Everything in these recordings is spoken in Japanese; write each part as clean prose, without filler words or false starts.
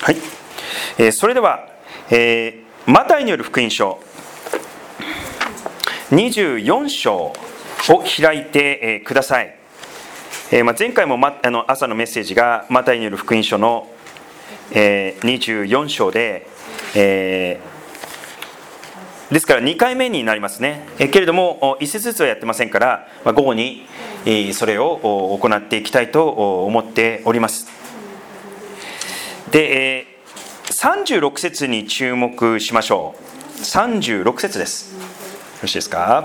はい、それでは、マタイによる福音書24章を開いて、ください。前回も、朝のメッセージがマタイによる福音書の、24章で、ですから2回目になりますね。けれども一節ずつはやってませんから、午後にそれを行っていきたいと思っております。で、36節に注目しましょう。36節です。よろしいですか。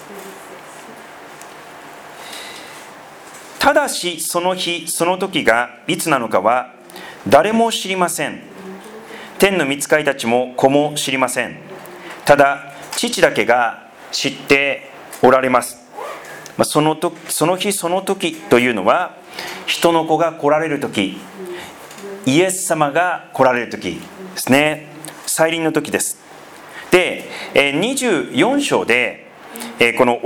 ただしその日その時がいつなのかは誰も知りません。天の御使いたちも子も知りません。ただ父だけが知っておられます。その日その時というのは、人の子が来られる時、イエス様が来られる時ですね。再臨の時です。で、24章で、この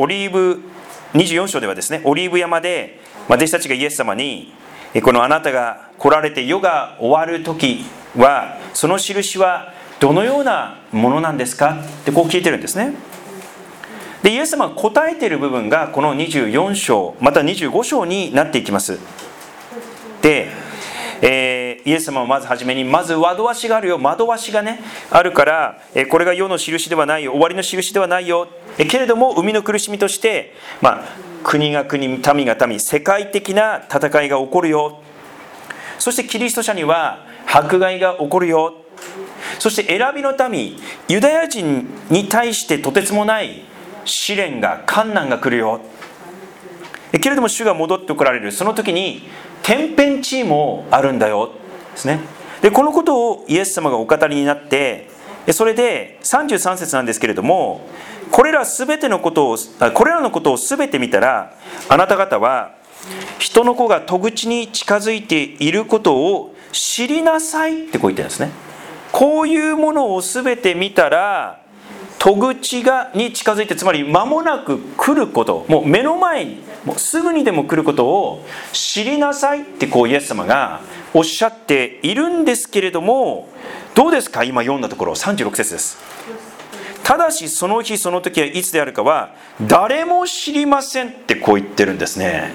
24章ではですね、オリーブ山で弟子たちがイエス様に、このあなたが来られて世が終わる時はその印はどのようなものなんですかってこう聞いてるんですね。で、イエス様が答えている部分がこの24章また25章になっていきます。で、イエス様はまずはじめに、まず惑わしがあるよ、惑わしがねあるから、これが世の印ではないよ、終わりの印ではないよ、けれども生みの苦しみとして、国が国、民が民、世界的な戦いが起こるよ。そしてキリスト者には迫害が起こるよ。そして選びの民、ユダヤ人に対してとてつもない試練が、困難が来るよ。けれども主が戻ってこられるその時に天変地異もあるんだよですね。で、このことをイエス様がお語りになって、それで33節なんですけれども、これらのことを全て見たら、あなた方は人の子が戸口に近づいていることを知りなさいってこう言ってるんですね。こういうものを全て見たら、戸口に近づいて、つまり間もなく来ること、もう目の前に、もうすぐにでも来ることを知りなさいってこうイエス様がおっしゃっているんですけれども、どうですか、今読んだところ36節です。ただしその日その時はいつであるかは誰も知りませんってこう言ってるんですね。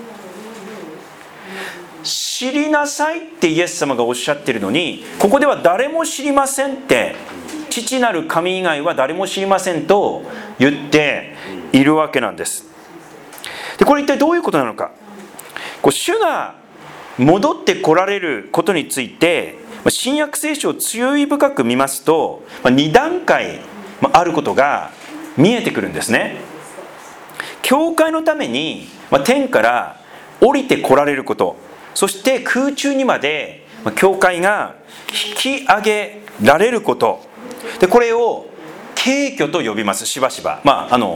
知りなさいってイエス様がおっしゃってるのに、ここでは誰も知りませんって、父なる神以外は誰も知りませんと言っているわけなんです。で、これ一体どういうことなのか。主が戻って来られることについて新約聖書を注意深く見ますと、2段階あることが見えてくるんですね。教会のために天から降りて来られること、そして空中にまで教会が引き上げられること、でこれを軽挙と呼びます。しばしば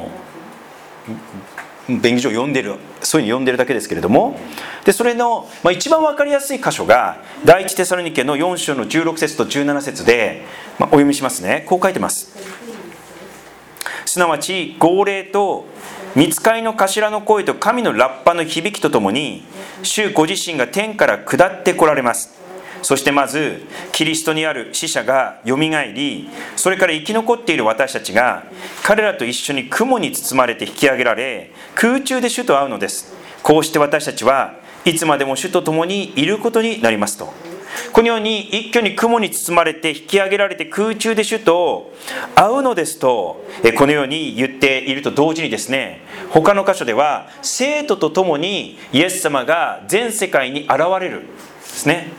便宜上読んでる、そういうの読んでるだけですけれども、でそれの、一番分かりやすい箇所が第一テサロニケの4章の16節と17節で、お読みしますね。こう書いてます。すなわち号令と御使いの頭の声と神のラッパの響きとともに、主ご自身が天から下って来られます。そしてまずキリストにある死者がよみがえり、それから生き残っている私たちが彼らと一緒に雲に包まれて引き上げられ、空中で主と会うのです。こうして私たちはいつまでも主と共にいることになりますと。このように一挙に雲に包まれて引き上げられて空中で主と会うのですと、このように言っていると同時にですね、他の箇所では生徒と共にイエス様が全世界に現れるですね。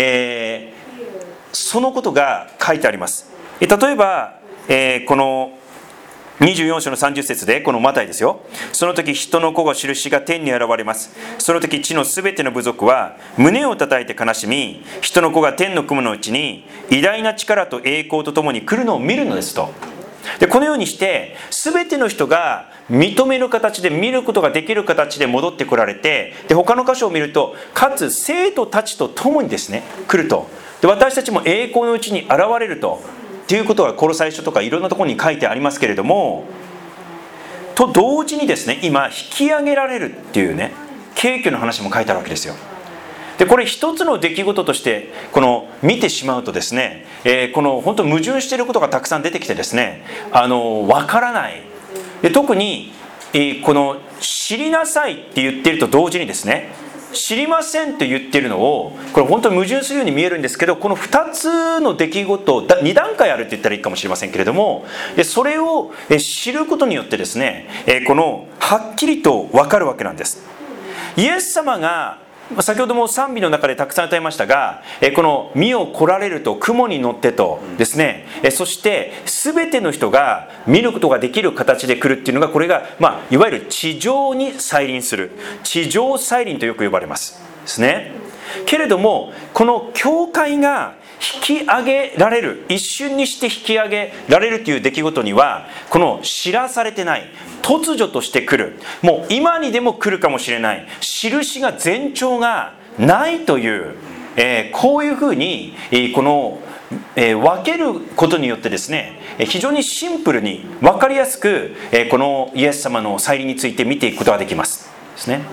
そのことが書いてあります。例えば、この24章の30節で、このマタイですよ。その時人の子が印が天に現れます。その時地のすべての部族は胸を叩いて悲しみ、人の子が天の雲のうちに偉大な力と栄光とともに来るのを見るのですと。でこのようにして全ての人が認める形で、見ることができる形で戻ってこられて、で他の箇所を見ると、かつ生徒たちと共にですね来ると。で私たちも栄光のうちに現れるということがコロサイ書とかいろんなところに書いてありますけれども、と同時にですね、今引き上げられるっていうね、軽挙の話も書いてあるわけですよ。 でこれ一つの出来事として見てしまうとですね、本当矛盾していることがたくさん出てきてですね、わからない。で特に、知りなさいって言っていると同時にですね、知りませんと言っているのを、これ本当に矛盾するように見えるんですけど、この2つの出来事、2段階あるって言ったらいいかもしれませんけれども、それを知ることによってですね、はっきりと分かるわけなんです。イエス様が先ほども賛美の中でたくさん歌いましたが、この見を来られると雲に乗ってとですね、そして全ての人が見ることができる形で来るっていうのが、これが、いわゆる地上に再臨する、地上再臨とよく呼ばれますですね。けれどもこの教会が引き上げられる、一瞬にして引き上げられるという出来事には、この知らされてない、突如として来る、もう今にでも来るかもしれない、印が前兆がないという、こういうふうに分けることによってですね、非常にシンプルに分かりやすく、このイエス様の再臨について見ていくことができますですね。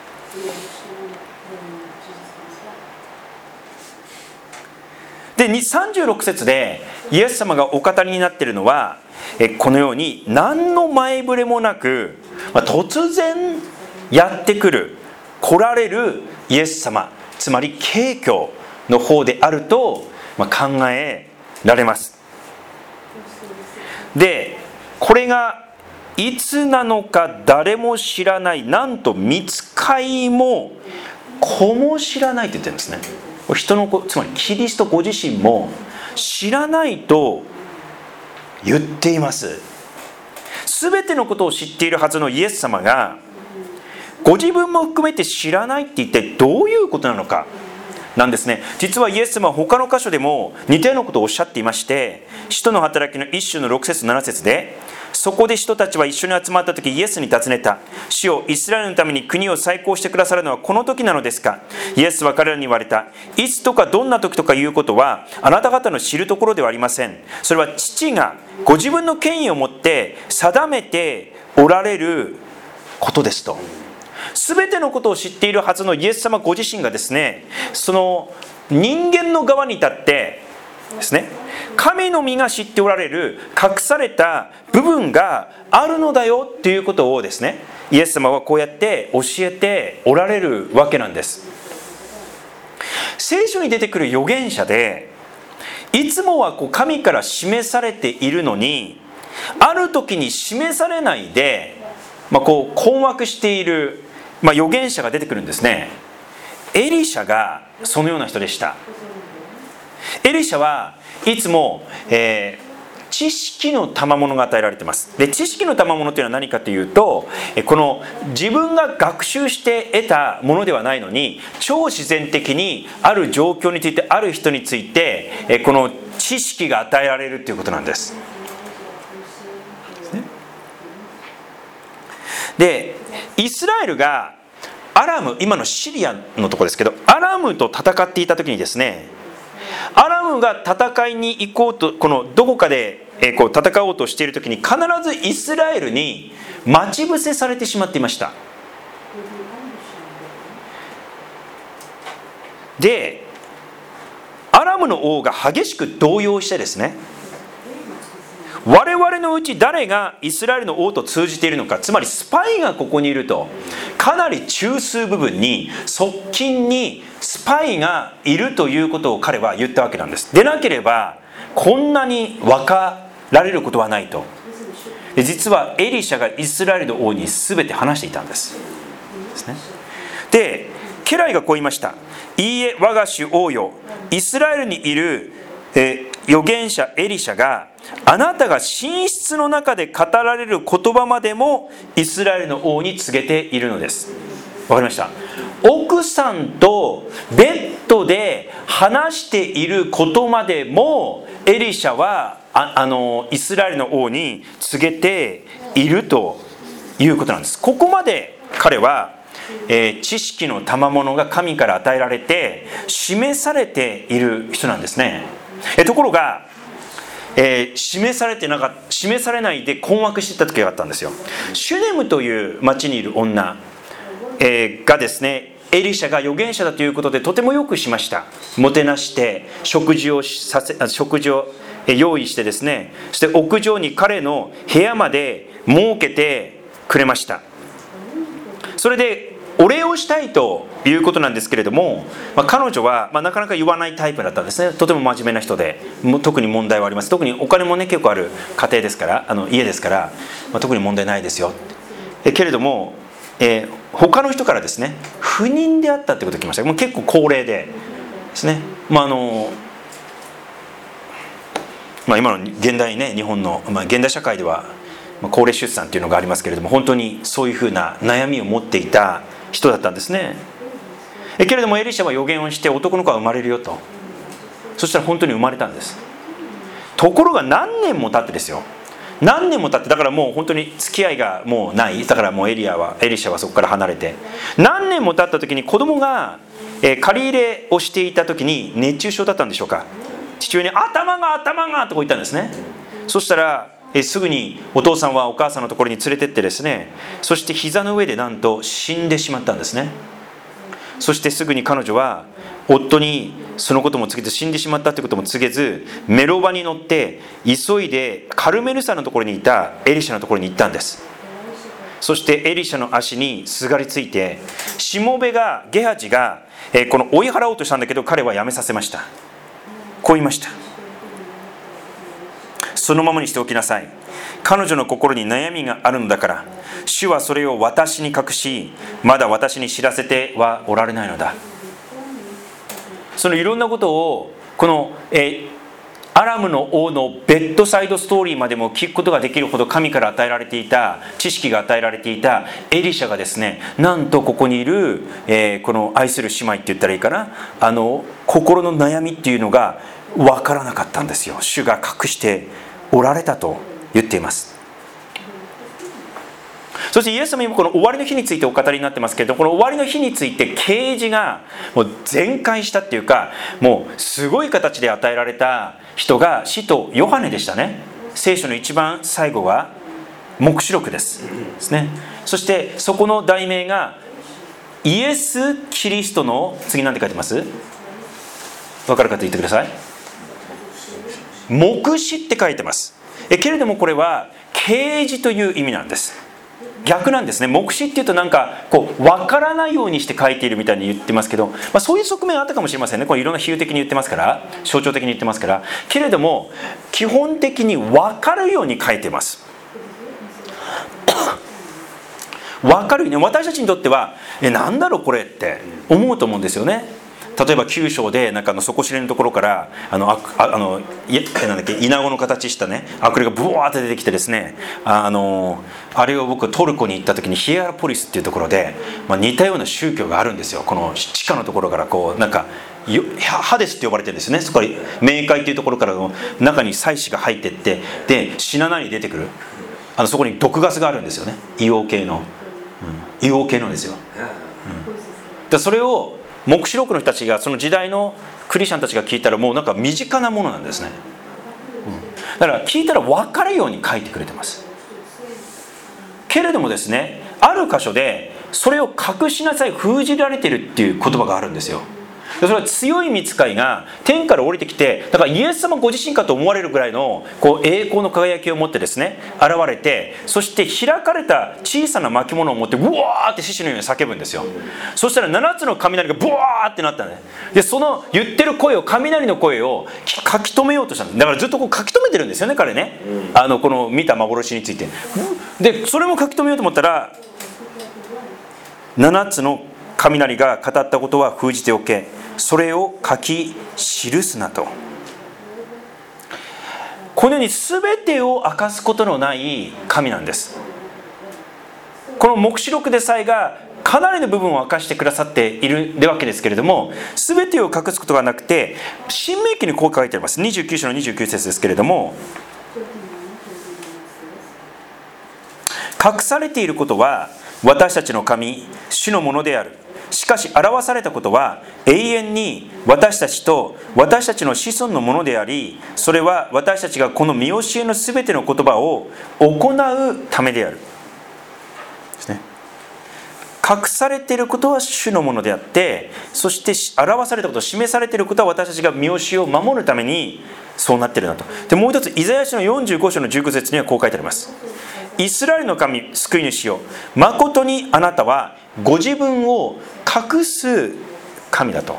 で36節でイエス様がお語りになっているのは、このように何の前触れもなく、突然やってくる、来られるイエス様、つまり景況の方であると考えられます。でこれがいつなのか誰も知らない、なんと御使いも子も知らないと言ってるんですね。人の子、つまりキリストご自身も知らないと言っています。全てのことを知っているはずのイエス様がご自分も含めて知らないって一体どういうことなのかなんですね。実はイエス様は他の箇所でも似たようなことをおっしゃっていまして、使徒の働きの1章の6節7節で、そこで使徒たちは一緒に集まった時、イエスに尋ねた。主よ、イスラエルのために国を再興してくださるのはこの時なのですか。イエスは彼らに言われた。いつとかどんな時とかいうことはあなた方の知るところではありません。それは父がご自分の権威を持って定めておられることですと。全てのことを知っているはずのイエス様ご自身がですね、その人間の側に立ってですね、神の御が知っておられる隠された部分があるのだよということをですね、イエス様はこうやって教えておられるわけなんです。聖書に出てくる預言者で、いつもは神から示されているのに、ある時に示されないで、困惑している、預言者が出てくるんですね。エリシャがそのような人でした。エリシャはいつも、知識の賜物が与えられています。で、知識の賜物というのは何かというと、この自分が学習して得たものではないのに、超自然的にある状況について、ある人について、この知識が与えられるということなんです。で、イスラエルがアラム、今のシリアのところですけど、アラムと戦っていた時にですね、アラムが戦いに行こうと、どこかで戦おうとしている時に、必ずイスラエルに待ち伏せされてしまっていました。で、アラムの王が激しく動揺してですね、我々のうち誰がイスラエルの王と通じているのか、つまりスパイがここにいると、かなり中枢部分に側近にスパイがいるということを彼は言ったわけなんです。でなければこんなに分かられることはないと。で実はエリシャがイスラエルの王に全て話していたんですね。で家来がこう言いました。いいえ、我が主王よ、イスラエルにいる預言者エリシャがあなたが寝室の中で語られる言葉までもイスラエルの王に告げているのです。わかりました。奥さんとベッドで話していることまでもエリシャはイスラエルの王に告げているということなんです。ここまで彼は知識の賜物が神から与えられて示されている人なんですね。ところが、示されないで困惑していた時があったんですよ。シュネムという町にいる女、がですね、 エリシャが預言者だということでとてもよくしました。もてなして食事を用意してですね、そして屋上に彼の部屋まで設けてくれました。それでお礼をしたいということなんですけれども、彼女はなかなか言わないタイプだったんですね。とても真面目な人で、特に問題はあります。特にお金もね結構ある家庭ですから、家ですから、特に問題ないですよ。けれども、他の人からですね、不妊であったってことが来ました。もう結構高齢でですね、今の現代ね、日本の、現代社会では高齢出産っていうのがありますけれども、本当にそういうふうな悩みを持っていた人だったんですね。けれどもエリシャは預言をして男の子は生まれるよと。そしたら本当に生まれたんです。ところが何年も経ってですよ、何年も経って、だからもう本当に付き合いがもうない、だからもうエリシャはそこから離れて、何年も経った時に子供が借り入れをしていた時に熱中症だったんでしょうか。父親に頭がとこう言ったんですね。そしたらすぐにお父さんはお母さんのところに連れてってですね、そして膝の上でなんと死んでしまったんですね。そしてすぐに彼女は夫にそのことも告げず、死んでしまったということも告げず、メロバに乗って急いでカルメル山のところにいたエリシャのところに行ったんです。そしてエリシャの足にすがりついて、しもべがゲハジがこの追い払おうとしたんだけど、彼はやめさせました。こう言いました。そのままにしておきなさい。彼女の心に悩みがあるのだから、主はそれを私に隠し、まだ私に知らせてはおられないのだ。そのいろんなことをこの、アラムの王のベッドサイドストーリーまでも聞くことができるほど神から与えられていた知識が与えられていたエリシャがですね、なんとここにいる、この愛する姉妹って言ったらいいかな、心の悩みっていうのが分からなかったんですよ。主が隠しておられたと言っています。そしてイエス様もこの終わりの日についてお語りになってますけれども、この終わりの日について啓示がもう全開したっていうか、もうすごい形で与えられた人が使徒ヨハネでしたね。聖書の一番最後は黙示録ですね。そしてそこの題名がイエス・キリストの次何て書いてます？分かる方言ってください。黙示って書いてます。けれどもこれは啓示という意味なんです。逆なんですね。黙示っていうとなんかこう分からないようにして書いているみたいに言ってますけど、そういう側面あったかもしれませんね。これいろんな比喩的に言ってますから、象徴的に言ってますから。けれども基本的に分かるように書いてます。分かるように、私たちにとってはなんだろうこれって思うと思うんですよね。例えば9章でなんか底知れぬところからなんだっけ、イナゴの形したね悪霊がブワーって出てきてですね、あれを僕トルコに行った時にヒエラポリスっていうところで、似たような宗教があるんですよ。この地下のところからこうなんかハデスって呼ばれてるんですね。そこから冥界っていうところからの中に祭司が入ってって、で死なないに出てくる、そこに毒ガスがあるんですよね。硫黄系のですよ。でそれを黙示録の人たちが、その時代のクリスチャンたちが聞いたらもうなんか身近なものなんですね。だから聞いたら分かるように書いてくれてます。けれどもですね、ある箇所でそれを隠しなさい、封じられてるっていう言葉があるんですよ。それは強い御使いが天から降りてきて、だからイエス様ご自身かと思われるぐらいのこう栄光の輝きを持ってですね現れて、そして開かれた小さな巻物を持ってうわーって獅子のように叫ぶんですよ。そしたら7つの雷がブワーってなったね。でその言ってる声を、雷の声を書き留めようとしたんです。だからずっとこう書き留めてるんですよね彼ね、この見た幻について。でそれも書き留めようと思ったら、7つの雷が語ったことは封じておけ、それを書き記すなと。このように全てを明かすことのない神なんです。この黙示録でさえがかなりの部分を明かしてくださっているわけですけれども、全てを隠すことがなくて、申命記にこう書いてあります。29章の29節ですけれども、隠されていることは私たちの神主のものである。しかし表されたことは永遠に私たちと私たちの子孫のものであり、それは私たちがこの見教えのすべての言葉を行うためであるですね。 隠されていることは主のものであって、そして表されたこと、示されていることは私たちが身教えを守るためにそうなっているなと。でもう一つ、イザヤ書の45章の19節にはこう書いてあります。イスラエルの神、救い主よ、誠にあなたはご自分を隠す神だと。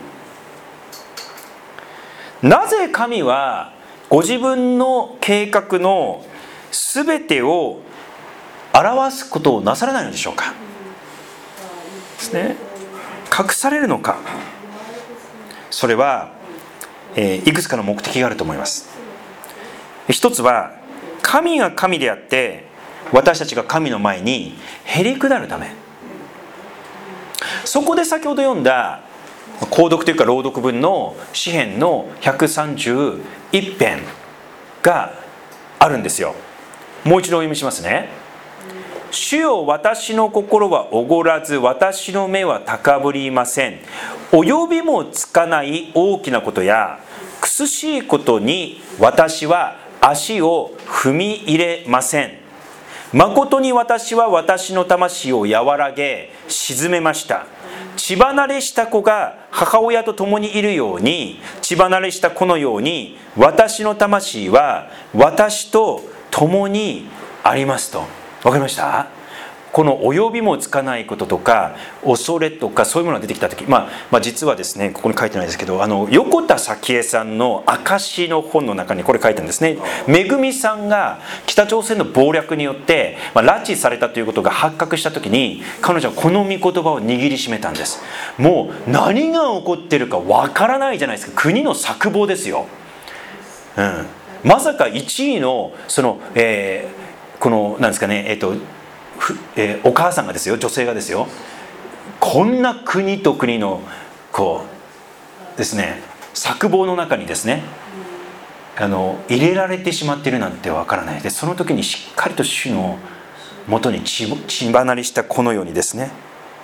なぜ神はご自分の計画のすべてを表すことをなさらないのでしょうか。ですね。隠されるのか。それは、いくつかの目的があると思います。一つは、神が神であって私たちが神の前にへりくだるため。そこで先ほど読んだ購読というか朗読文の詩編の131編があるんですよ。もう一度お読みしますね。主よ、私の心はおごらず、私の目は高ぶりません。及びもつかない大きなことや苦しいことに私は足を踏み入れません。誠に私は私の魂を和らげ沈めました。血離れした子が母親と共にいるように、血離れした子のように私の魂は私と共にありますと。わかりました？この及びもつかないこととか恐れとかそういうものが出てきた時、実はですね、ここに書いてないですけど、横田早紀江さんの証の本の中にこれ書いてあるんですね。めぐみさんが北朝鮮の謀略によって、拉致されたということが発覚した時に、彼女はこの御言葉を握りしめたんです。もう何が起こってるかわからないじゃないですか。国の策謀ですよ。まさか1位のこのなんですかね、お母さんがですよ、女性がですよ、こんな国と国のこうですね、策謀の中にですね、入れられてしまっているなんてわからない。でその時にしっかりと主のもとに血離れした子のようにですね、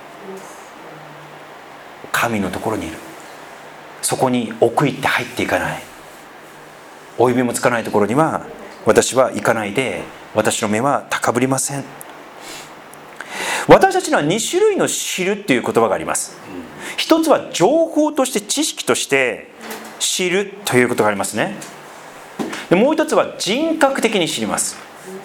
神のところにいる。そこに奥行って入っていかない。及びもつかないところには私は行かないで、私の目は高ぶりません。私たちには2種類の知るという言葉があります。一つは情報として知識として知るということがありますね。でもう一つは人格的に知ります。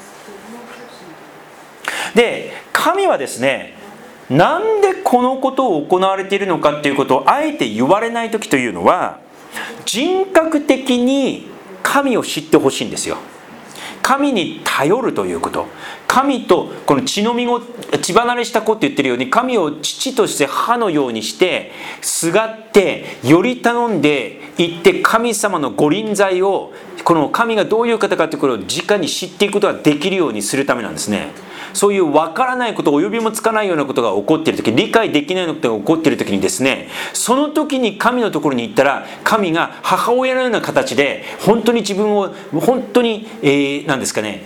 で神はですね、なんでこのことを行われているのかということをあえて言われない時というのは、人格的に神を知ってほしいんですよ。神に頼るということ、神とこの血離れした子って言ってるように、神を父として母のようにしてすがってより頼んでいって、神様の御臨在を、この神がどういう方かということを直に知っていくことができるようにするためなんですね。そういう分からないこと、及びもつかないようなことが起こっている時、理解できないことが起こっている時にですね、その時に神のところに行ったら、神が母親のような形で本当に自分を本当に、何ですかね、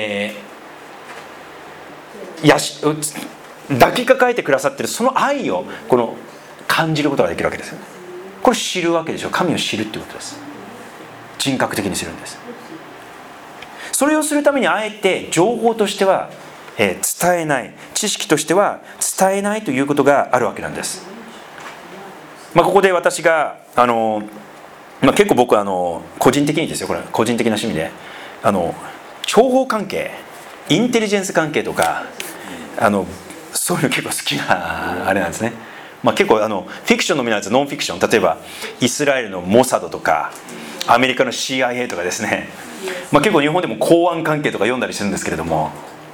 抱きかかえてくださっている、その愛を感じることができるわけですよね。これ知るわけでしょ。神を知るということです。人格的に知るんです。それをするためにあえて情報としては伝えない、知識としては伝えないということがあるわけなんです。ここで私が結構僕は個人的にですよ、これ個人的な趣味で諜報関係、インテリジェンス関係とかそういうの結構好きなあれなんですね。結構フィクションのみならずノンフィクション、例えばイスラエルのモサドとかアメリカの CIA とかですね、結構日本でも公安関係とか読んだりするんですけれども、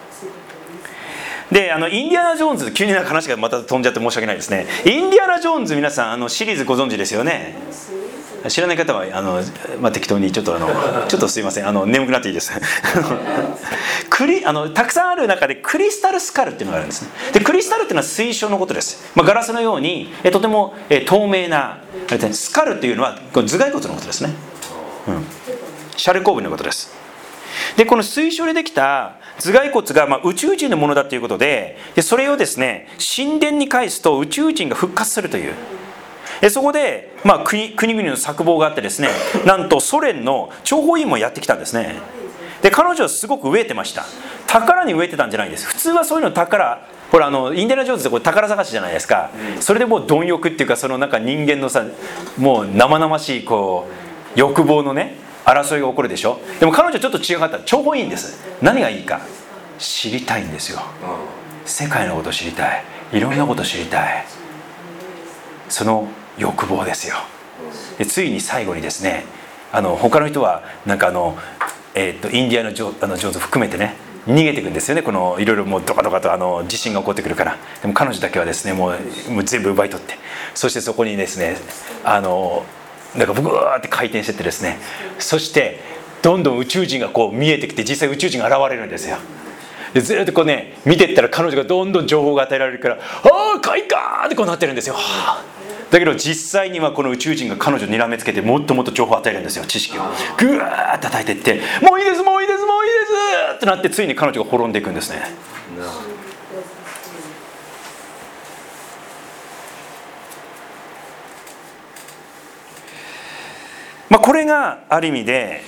でインディアナ・ジョーンズ、急に話がまた飛んじゃって申し訳ないですね。インディアナ・ジョーンズ、皆さんシリーズご存知ですよね。知らない方は適当にちょっとすいません、眠くなっていいですたくさんある中でクリスタルスカルっていうのがあるんですね。でクリスタルっていうのは水晶のことです。ガラスのようにとても透明なスカルっていうのは頭蓋骨のことですね。シャルコーブのことです。でこの水晶でできた頭蓋骨が宇宙人のものだということで、それをですね神殿に返すと宇宙人が復活するという、そこで、国々の策謀があってですね、なんとソ連の諜報員もやってきたんですね。で彼女はすごく飢えてました。宝に飢えてたんじゃないです。普通はそういうの宝ほらインディアナ・ジョーンズってこれ宝探しじゃないですか。それでもう貪欲っていうか、そのなんか人間のさ、もう生々しいこう欲望のね争いが起こるでしょ。でも彼女ちょっと違かった。超いいんです。何がいいか、知りたいんですよ。世界のことを知りたい、いろんなことを知りたい、その欲望ですよ。でついに最後にですね、他の人はなんかインディアナ・ジョーンズ含めてね逃げていくんですよね。このいろいろもうドカドカと地震が起こってくるから。でも彼女だけはですねもう全部奪い取って、そしてそこにですねなんかブワーって回転してってですね、そしてどんどん宇宙人がこう見えてきて、実際宇宙人が現れるんですよ。でずっとこうね見ていったら彼女がどんどん情報が与えられるから、ああ快感ってこうなってるんですよ。だけど実際にはこの宇宙人が彼女にらめつけてもっともっと情報を与えるんですよ。知識をぐわーって叩いていって、もういいですもういいですもういいですってなって、ついに彼女が滅んでいくんですね。これがある意味で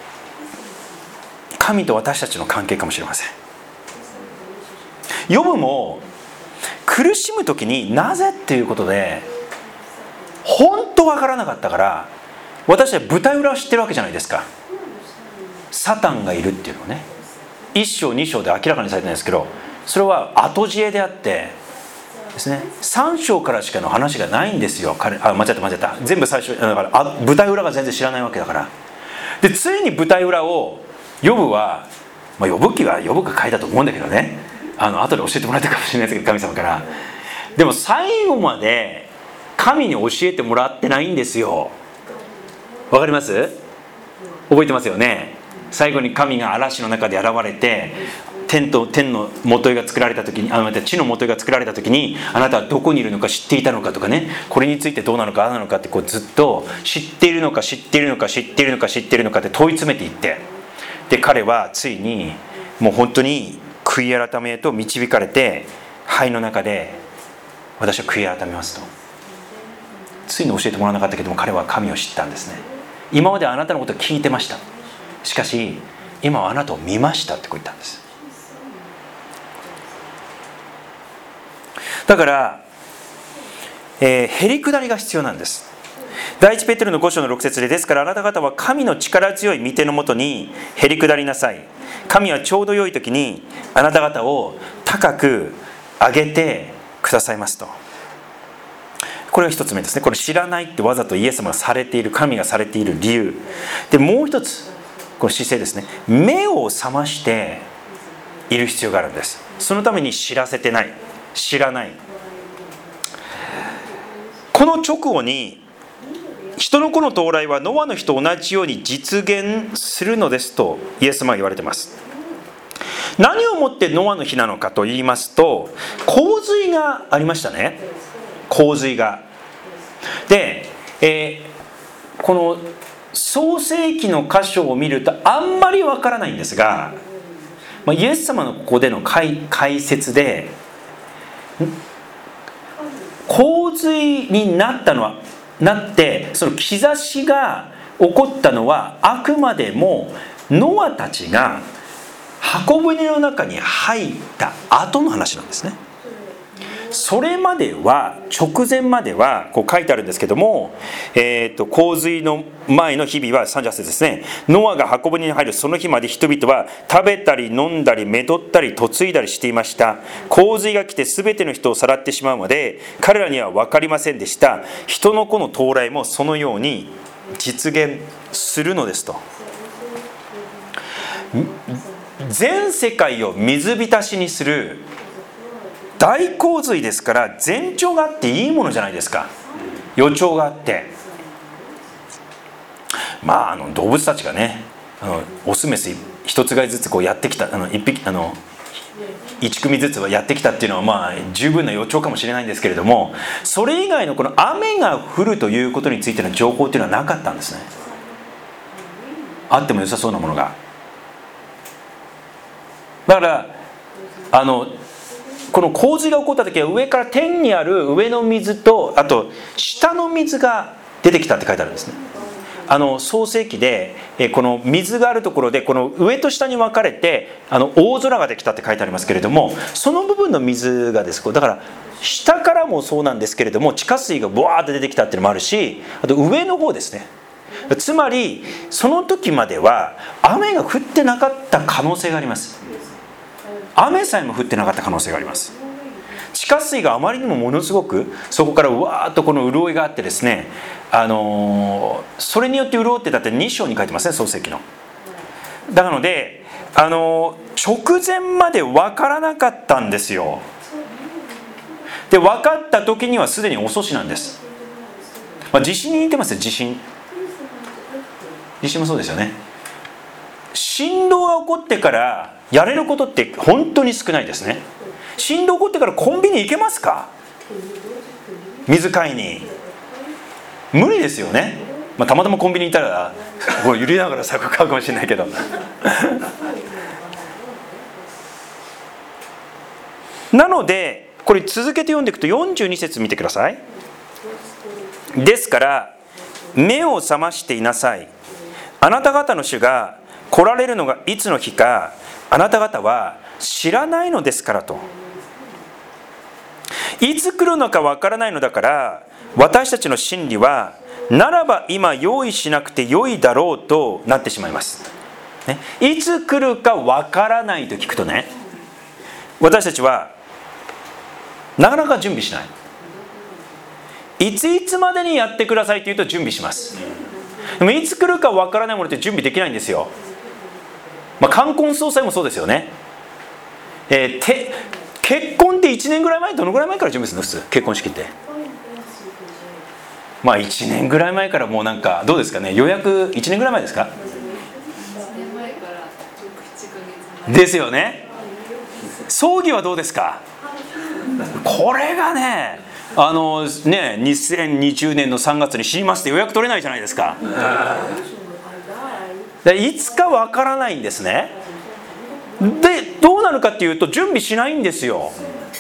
神と私たちの関係かもしれません。ヨブも苦しむ時になぜっていうことで本当わからなかったから、私たち舞台裏を知ってるわけじゃないですか。サタンがいるっていうのをね、1章2章で明らかにされてないですけど、それは後知恵であってですね、3章からしかの話がないんですよ。間違った全部最初だから、舞台裏が全然知らないわけだから。でついに舞台裏をヨブは、ヨブ記はヨブが書いたと思うんだけどね、後で教えてもらったかもしれないですけど、神様から。でも最後まで神に教えてもらってないんですよ。わかります？覚えてますよね。最後に神が嵐の中で現れて、天の元いが作られた時に、地の元いが作られた時に、あなたはどこにいるのか知っていたのかとかね、これについてどうなのかああなのかってこうずっと知っているのか知っているのか知っているのか知っているのかって問い詰めていって、で彼はついにもう本当に悔い改めへと導かれて、灰の中で私は悔い改めますと。ついに教えてもらわなかったけども、彼は神を知ったんですね。今まであなたのことを聞いてました、しかし今はあなたを見ましたってこう言ったんです。だから、へりくだりが必要なんです。第一ペテロの5章の6節で、ですからあなた方は神の力強い御手のもとにへりくだりなさい。神はちょうど良い時にあなた方を高く上げてくださいますと。これが一つ目ですね。これ知らないってわざとイエス様がされている、神がされている理由で、もう一つこの姿勢ですね。目を覚ましている必要があるんです。そのために知らせてない、知らない。この直後に人の子の到来はノアの日と同じように実現するのですとイエス様は言われています。何をもってノアの日なのかと言いますと、洪水がありましたね。洪水がで、この創世記の箇所を見るとあんまりわからないんですが、イエス様のここでの解説で、洪水になってその兆しが起こったのはあくまでもノアたちが箱舟の中に入った後の話なんですね。それまでは、直前まではこう書いてあるんですけども、洪水の前の日々は38節ですね。ノアが箱舟に入るその日まで人々は食べたり飲んだりめとったり嫁いだりしていました。洪水が来て全ての人をさらってしまうまで彼らには分かりませんでした。人の子の到来もそのように実現するのですと。全世界を水浸しにする大洪水ですから、前兆があっていいものじゃないですか。予兆があって、動物たちがね、オスメス一つ飼いずつこうやってきた、1組ずつはやってきたっていうのは十分な予兆かもしれないんですけれども、それ以外のこの雨が降るということについての情報っていうのはなかったんですね。あっても良さそうなものが。だからこの洪水が起こった時は上から天にある上の水とあと下の水が出てきたって書いてあるんですね。 創世記でこの水があるところでこの上と下に分かれて大空ができたって書いてありますけれども、その部分の水がですだから下からもそうなんですけれども、地下水がブワーッと出てきたっていうのもあるし、あと上の方ですね。つまりその時までは雨が降ってなかった可能性があります。雨さえも降ってなかった可能性があります。地下水があまりにもものすごくそこからうわーっとこの潤いがあってですね、それによって潤ってだって2章に書いてますね、創世記の。なので直前まで分からなかったんですよ。で分かった時にはすでに遅しなんです。地震に似てますよ。地震もそうですよね。振動が起こってからやれることって本当に少ないですね。振動起こってからコンビニ行けますか？水買いに無理ですよね。たまたまコンビニにいたらこう揺れながら柵買うかもしれないけどなのでこれ続けて読んでいくと42節見てください。ですから目を覚ましていなさい。あなた方の主が来られるのがいつの日かあなた方は知らないのですからと。いつ来るのかわからないのだから私たちの真理はならば今用意しなくてよいだろうとなってしまいます、ね、いつ来るかわからないと聞くとね、私たちはなかなか準備しない。いつまでにやってくださいと言うと準備します。でもいつ来るかわからないものって準備できないんですよ。冠婚葬祭もそうですよね。結婚って1年ぐらい前、どのぐらい前から準備するの普通、結婚式って。1年ぐらい前からもうなんかどうですかね、予約1年ぐらい前ですか？ですよね。葬儀はどうですか？これがね、2020年の3月に死にますって予約取れないじゃないですか。いつかわからないんですね。でどうなるかっていうと準備しないんですよ。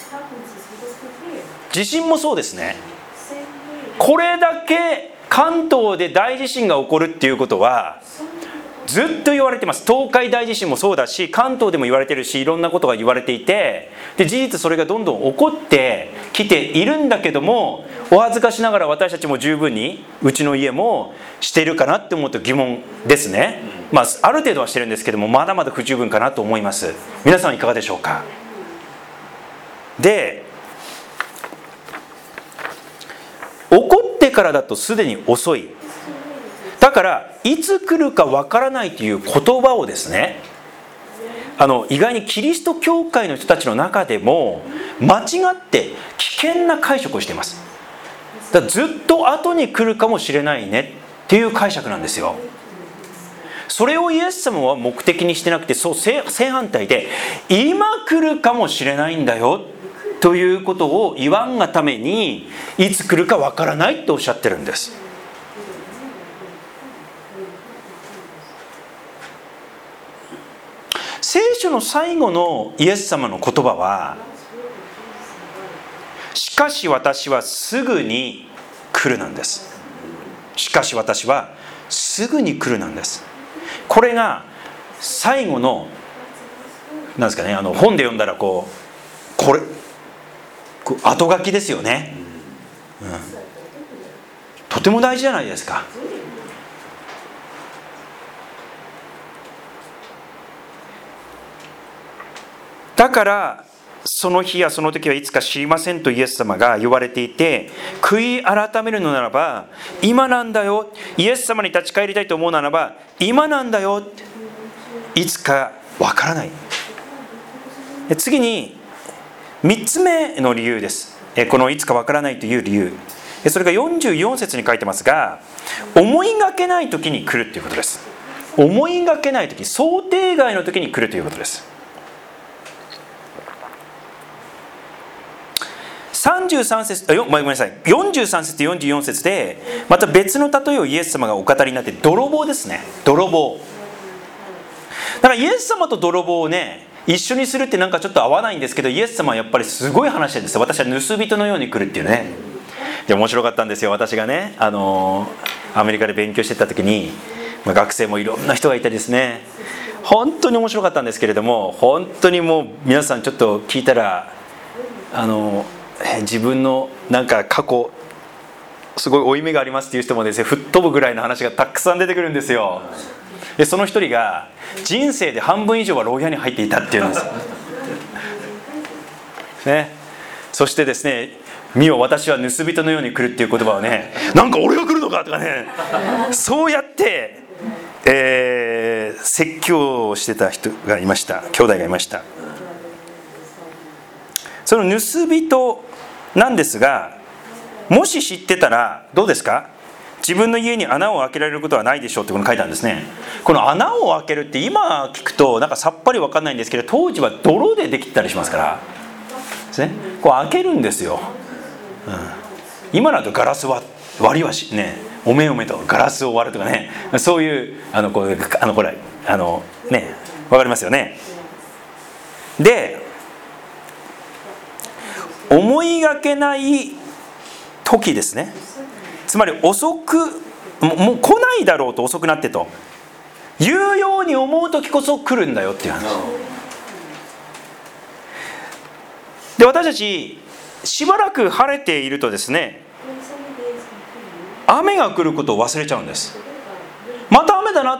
地震もそうですね。これだけ関東で大地震が起こるっていうことはずっと言われてます。東海大地震もそうだし、関東でも言われてるし、いろんなことが言われていて、で事実それがどんどん起こってきているんだけども、お恥ずかしながら私たちも十分にうちの家もしているかなって思うと疑問ですね。ある程度はしてるんですけども、まだまだ不十分かなと思います。皆さんいかがでしょうか？で起こってからだとすでに遅い。だからいつ来るかわからないという言葉をですね、意外にキリスト教会の人たちの中でも間違って危険な解釈をしています。だからずっと後に来るかもしれないねっていう解釈なんですよ。それをイエス様は目的にしてなくて、正反対で今来るかもしれないんだよということを言わんがために、いつ来るかわからないとおっしゃってるんです。聖書の最後のイエス様の言葉は、しかし私はすぐに来るなんです。しかし私はすぐに来るなんです。これが最後のなんですかね、本で読んだらこれ後書きですよね、とても大事じゃないですか。だからその日やその時はいつか知りませんとイエス様が言われていて、悔い改めるのならば今なんだよ、イエス様に立ち返りたいと思うならば今なんだよ、いつかわからない。次に3つ目の理由です。このいつかわからないという理由、それが44節に書いてますが、思いがけない時に来るということです。思いがけない時、想定外の時に来るということです。43節ごめんなさい、43節と44節でまた別の例えをイエス様がお語りになって、泥棒ですね。泥棒だからイエス様と泥棒をね一緒にするってなんかちょっと合わないんですけど、イエス様はやっぱりすごい話してるんです。私は盗人のように来るっていうね。 で面白かったんですよ。私がね、アメリカで勉強してた時に、学生もいろんな人がいてですね、本当に面白かったんですけれども、本当にもう皆さんちょっと聞いたら自分のなんか過去すごい負い目がありますっていう人もですね、吹っ飛ぶぐらいの話がたくさん出てくるんですよ。でその一人が人生で半分以上は牢屋に入っていたっていうんですね。そしてですね、見よ私は盗人のように来るっていう言葉をね、なんか俺が来るのかとかね、そうやって、説教をしてた人がいました。兄弟がいました。その盗人なんですが、もし知ってたらどうですか？自分の家に穴を開けられることはないでしょうってこの書いてあるんですね。この穴を開けるって今聞くとなんかさっぱり分かんないんですけど、当時は泥でできたりしますからですね、こう開けるんですよ、今だとガラス割りはしね、おめおめとガラスを割るとかね、そういうこれね、分かりますよね。で、思いがけない時ですね、つまり遅くもう来ないだろうと、遅くなってというように思う時こそ来るんだよっていう話で、私たちしばらく晴れているとですね、雨が来ることを忘れちゃうんです。また雨だな、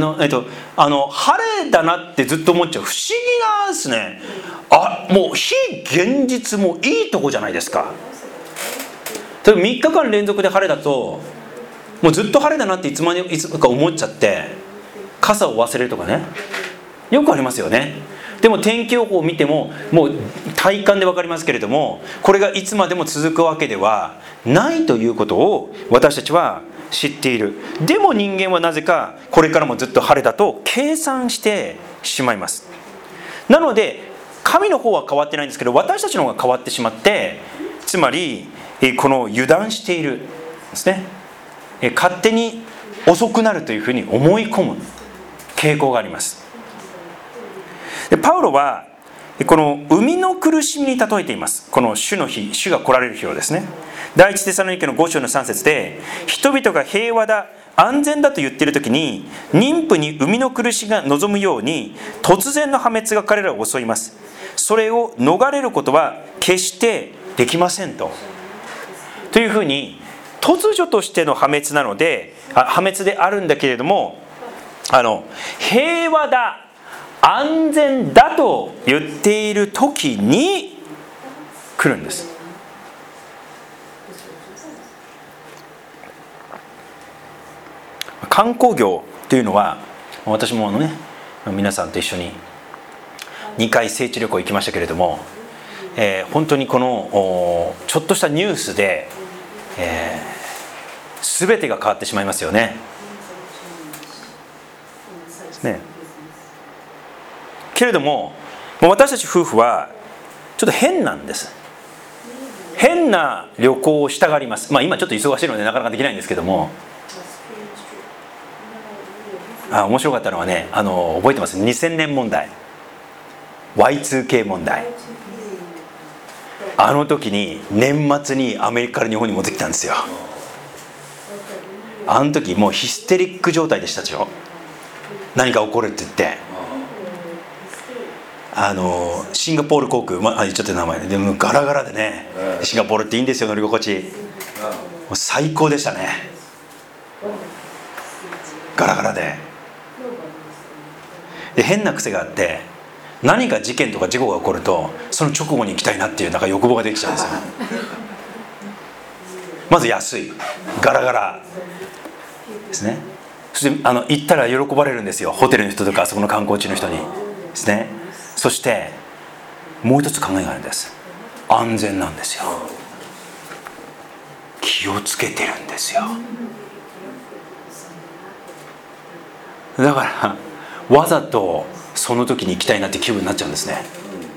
晴れだなってずっと思っちゃう。不思議なんですね。もう非現実もいいとこじゃないですか。例えば3日間連続で晴れだと、もうずっと晴れだなっていつか思っちゃって傘を忘れるとかね、よくありますよね。でも天気予報を見てももう体感で分かりますけれども、これがいつまでも続くわけではないということを私たちは知っている。でも人間はなぜかこれからもずっと晴れだと計算してしまいます。なので神の方は変わってないんですけど、私たちの方が変わってしまって、つまりこの油断しているですね、勝手に遅くなるというふうに思い込む傾向があります。でパウロはこの生みの苦しみに例えています。この主の日、主が来られる日をですね、第一テサロニケの5章の3節で、人々が平和だ安全だと言っている時に、妊婦に生みの苦しみが望むように突然の破滅が彼らを襲います。それを逃れることは決してできませんというふうに、突如としての破滅なので、破滅であるんだけれども、平和だ安全だと言っている時に来るんです。観光業というのは、私もね、皆さんと一緒に2回聖地旅行行きましたけれども、本当にこのちょっとしたニュースで、全てが変わってしまいますよね。ですね。けれども私たち夫婦はちょっと変なんです。変な旅行をしたがります。今ちょっと忙しいのでなかなかできないんですけども、面白かったのはね、覚えてます？ 2000 年問題、 Y2K 問題。あの時に年末にアメリカから日本に戻ってきたんですよ。あの時もうヒステリック状態でしたでしょ。何か起こるって言って、シンガポール航空、言っちゃってる名前でもガラガラでね、シンガポールっていいんですよ、乗り心地。もう最高でしたね。ガラガラで変な癖があって、何か事件とか事故が起こるとその直後に行きたいなっていうなんか欲望ができちゃうんですよ。まず安い、ガラガラですね。そして行ったら喜ばれるんですよ、ホテルの人とかそこの観光地の人にですね。そしてもう一つ考えがあるんです。安全なんですよ。気をつけてるんですよ。だからわざとその時に行きたいなって気分になっちゃうんですね。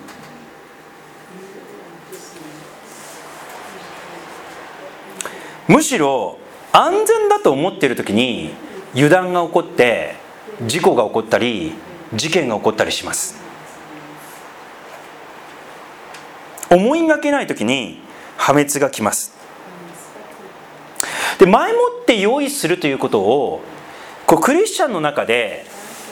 むしろ安全だと思っている時に油断が起こって事故が起こったり事件が起こったりします。思いがけない時に破滅が来ます。 で、前もって用意するということをクリスチャンの中で、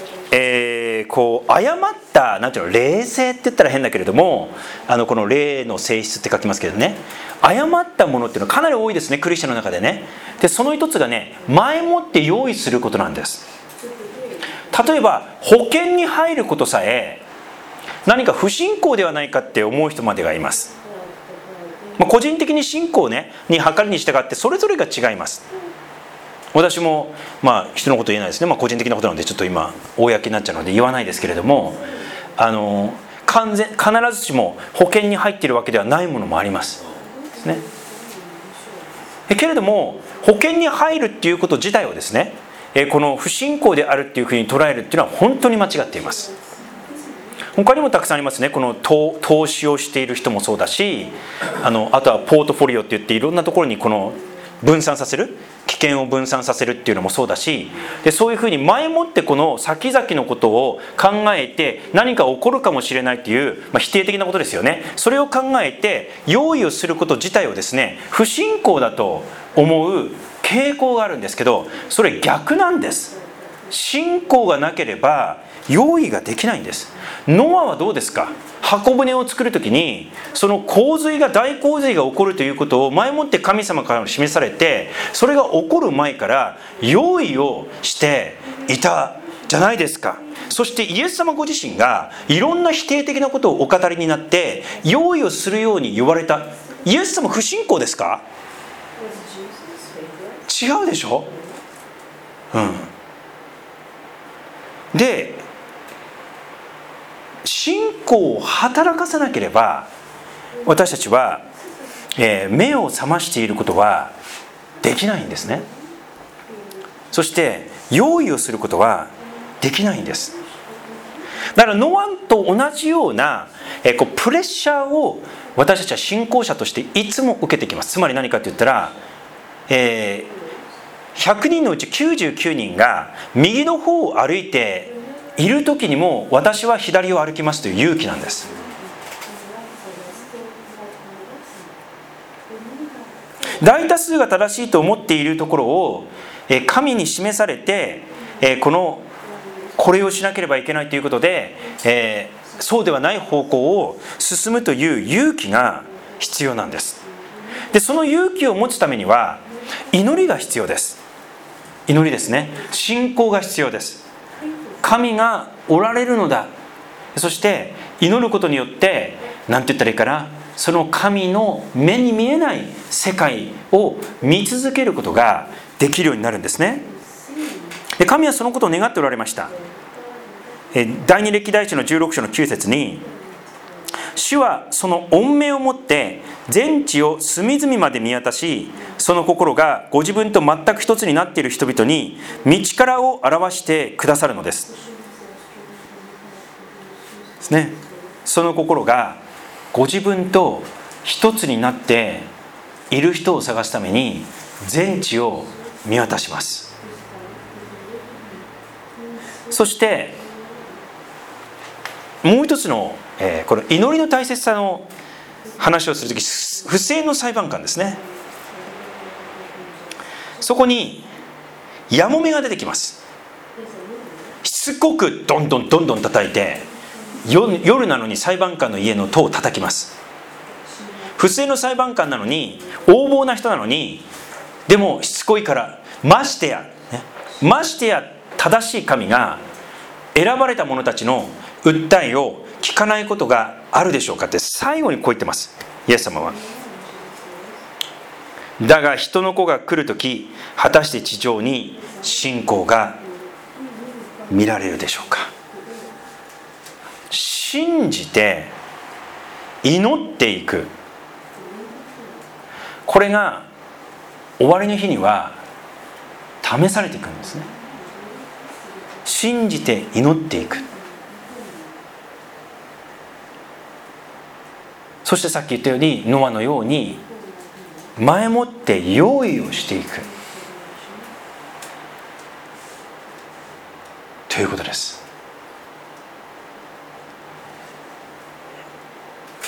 誤ったなんていうの、霊性って言ったら変だけれども、この霊の性質って書きますけどね、誤ったものっていうのはかなり多いですね、クリスチャンの中でね。でその一つがね、前もって用意することなんです。例えば保険に入ることさえ何か不信仰ではないかって思う人までがいます。個人的に信仰ねに測りに従ってそれぞれが違います。私も人のこと言えないですね、個人的なことなのでちょっと今公になっちゃうので言わないですけれども、必ずしも保険に入っているわけではないものもありますですね。けれども保険に入るっていうこと自体をですね、この不信仰であるっていうふうに捉えるっていうのは本当に間違っています。他にもたくさんありますね。この投資をしている人もそうだし、あとはポートフォリオって言っていろんなところにこの分散させる、危険を分散させるっていうのもそうだし、でそういうふうに前もってこの先々のことを考えて何か起こるかもしれないっていう、否定的なことですよね。それを考えて用意をすること自体をですね、不信仰だと思う傾向があるんですけど、それ逆なんです。信仰がなければ用意ができないんです。ノアはどうですか。箱舟を作るときにその大洪水が起こるということを前もって神様から示されて、それが起こる前から用意をしていたじゃないですか。そしてイエス様ご自身がいろんな否定的なことをお語りになって用意をするように言われた。イエス様不信仰ですか。違うでしょ。で信仰を働かさなければ私たちは、目を覚ましていることはできないんですね。そして用意をすることはできないんです。だからノアと同じような、プレッシャーを私たちは信仰者としていつも受けてきます。つまり何かと言ったら、100人のうち99人が右の方を歩いている時にも私は左を歩きますという勇気なんです。大多数が正しいと思っているところを神に示されて、これをしなければいけないということで、そうではない方向を進むという勇気が必要なんです。でその勇気を持つためには祈りが必要です。祈りですね。信仰が必要です。神がおられるのだ。そして祈ることによって何て言ったらいいかな、その神の目に見えない世界を見続けることができるようになるんですね。で神はそのことを願っておられました。第二歴代史の16章の9節に、主はその御目をもって全地を隅々まで見渡し、その心がご自分と全く一つになっている人々に道からを表してくださるのですですね。その心がご自分と一つになっている人を探すために全地を見渡します。そしてもう一つの、この祈りの大切さの話をするとき、不正の裁判官ですね。そこにやもめが出てきます。しつこくどんどん叩いて、夜なのに裁判官の家の戸を叩きます。不正の裁判官なのに、横暴な人なのに、でもしつこいから、ましてや正しい神が選ばれた者たちの訴えを聞かないことがあるでしょうかって最後にこう言ってます。イエス様は、だが人の子が来るとき、果たして地上に信仰が見られるでしょうか。信じて祈っていく、これが終わりの日には試されていくんですね。信じて祈っていく。そしてさっき言ったようにノアのように前もって用意をしていくということです。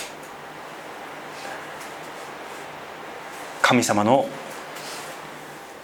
神様の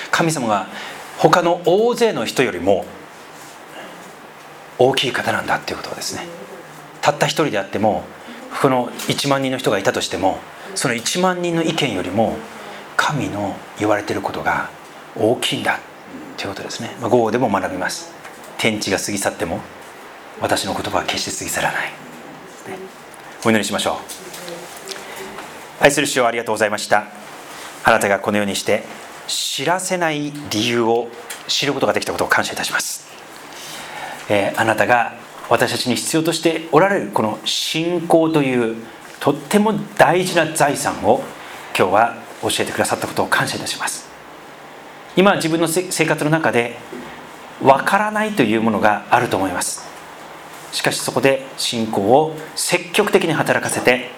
神様が他の大勢の人よりも大きい方なんだっていうことですね。たった一人であっても、この1万人の人がいたとしても、その1万人の意見よりも神の言われていることが大きいんだということですね。午後でも学びます。天地が過ぎ去っても私の言葉は決して過ぎ去らない。お祈りしましょう。愛する主よ、ありがとうございました。あなたがこのようにして知らせない理由を知ることができたことを感謝いたします。あなたが私たちに必要としておられるこの信仰というとっても大事な財産を今日は教えてくださったことを感謝いたします。今自分の生活の中でわからないというものがあると思います。しかしそこで信仰を積極的に働かせて、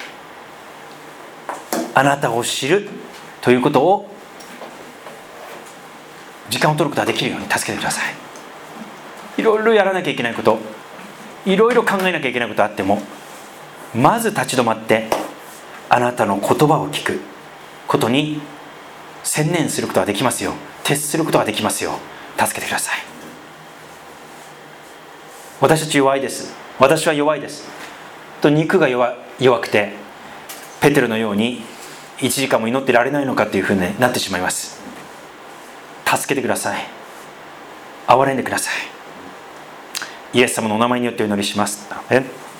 あなたを知るということを時間を取ることができるように助けてください。いろいろやらなきゃいけないこと、いろいろ考えなきゃいけないことあっても、まず立ち止まってあなたの言葉を聞くことに専念することができますよう、徹することができますよう助けてください。私たち弱いです、私は弱いですと肉が弱くてペテロのように1時間も祈ってられないのかというふうになってしまいます。助けてください。憐れんでください。イエス様のお名前によってお祈りします。